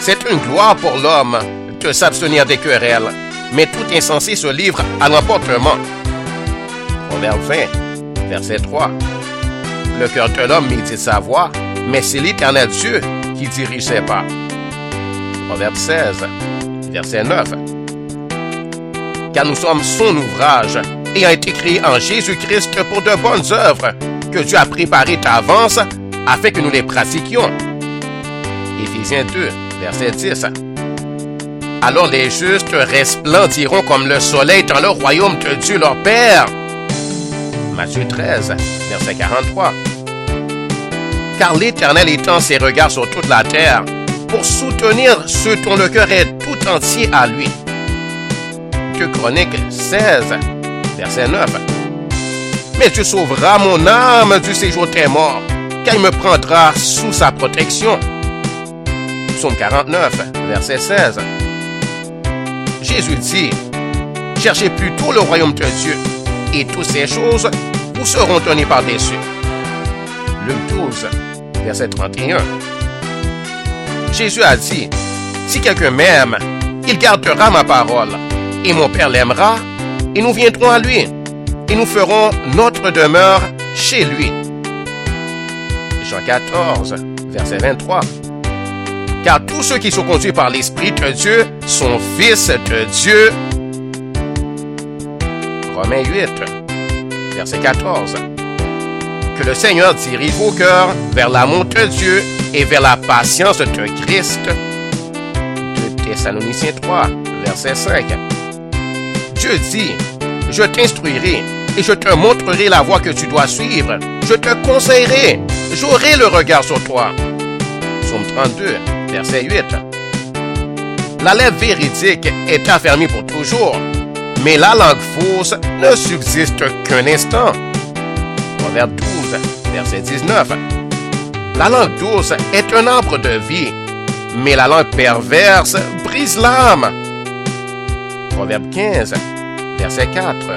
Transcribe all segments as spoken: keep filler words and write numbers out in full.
C'est une gloire pour l'homme de s'abstenir des querelles, mais tout insensé se livre à l'emportement. Proverbe vingt, verset trois. Le cœur de l'homme médite sa voie, mais c'est l'Éternel Dieu qui dirige ses pas. Proverbe seize, verset neuf. Car nous sommes son ouvrage, ayant été créés en Jésus-Christ pour de bonnes œuvres que Dieu a préparées d'avance afin que nous les pratiquions. Éphésiens deux, verset dix. Alors les justes resplendiront comme le soleil dans le royaume de Dieu leur Père. Matthieu treize, verset quarante-trois. Car l'Éternel étend ses regards sur toute la terre pour soutenir ceux dont le cœur est tout entier à lui. deux Chroniques seize, verset neuf. Mais tu sauveras mon âme du séjour des morts, car il me prendra sous sa protection. Psaume quarante-neuf, verset seize. Jésus dit, cherchez plutôt le royaume de Dieu, et toutes ces choses vous seront données par-dessus. Luc douze, verset trente et un. Jésus a dit, si quelqu'un m'aime, il gardera ma parole, et mon Père l'aimera, et nous viendrons à lui, et nous ferons notre demeure chez lui. Jean quatorze, verset vingt-trois. Car tous ceux qui sont conduits par l'Esprit de Dieu sont fils de Dieu. Romains huit, verset quatorze. Que le Seigneur dirige vos cœurs vers l'amour de Dieu et vers la patience de Christ. deux Thessaloniciens trois, verset cinq. Dieu dit, je t'instruirai et je te montrerai la voie que tu dois suivre. Je te conseillerai, j'aurai le regard sur toi. Psaume trente-deux, verset huit. La lèvre véridique est affermie pour toujours, mais la langue fausse ne subsiste qu'un instant. Proverbe douze, verset dix-neuf. La langue douce est un arbre de vie, mais la langue perverse brise l'âme. Proverbe quinze, verset quatre.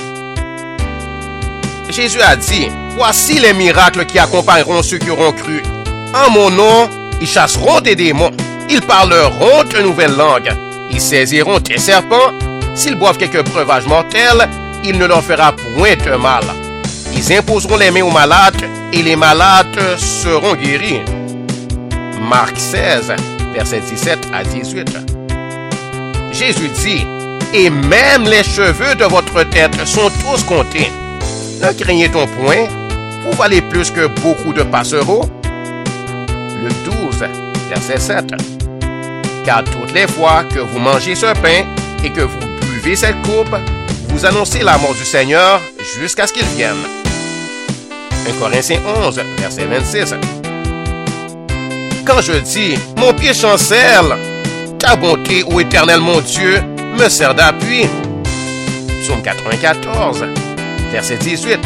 Jésus a dit, voici les miracles qui accompagneront ceux qui auront cru. En mon nom, ils chasseront des démons, ils parleront de nouvelles langues, ils saisiront des serpents, s'ils boivent quelques breuvages mortels, il ne leur fera point de mal. Ils imposeront les mains aux malades, et les malades seront guéris. Marc seize, versets dix-sept à dix-huit. Jésus dit, et même les cheveux de votre tête sont tous comptés. Ne craignez donc point, vous valez plus que beaucoup de passereaux. Luc douze, verset sept. Car toutes les fois que vous mangez ce pain et que vous buvez cette coupe, vous annoncez la mort du Seigneur jusqu'à ce qu'il vienne. un Corinthiens onze, verset vingt-six. Quand je dis, mon pied chancelle, ta bonté, ô Éternel mon Dieu, me sert d'appui. Psaume quatre-vingt-quatorze, verset dix-huit.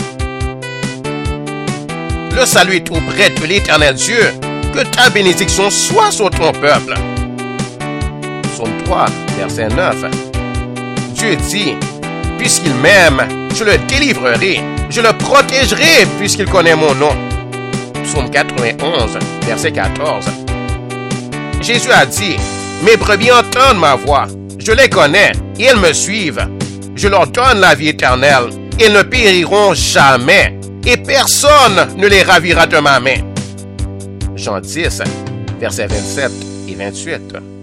Le salut est auprès de l'Éternel Dieu, que ta bénédiction soit sur ton peuple. Psaume trois, verset neuf. Dieu dit, puisqu'il m'aime, je le délivrerai, je le protégerai puisqu'il connaît mon nom. Psaume quatre-vingt-onze, verset quatorze. Jésus a dit, mes brebis entendent ma voix, je les connais et elles me suivent. Je leur donne la vie éternelle, ils ne périront jamais et personne ne les ravira de ma main. Jean dix, versets vingt-sept et vingt-huit.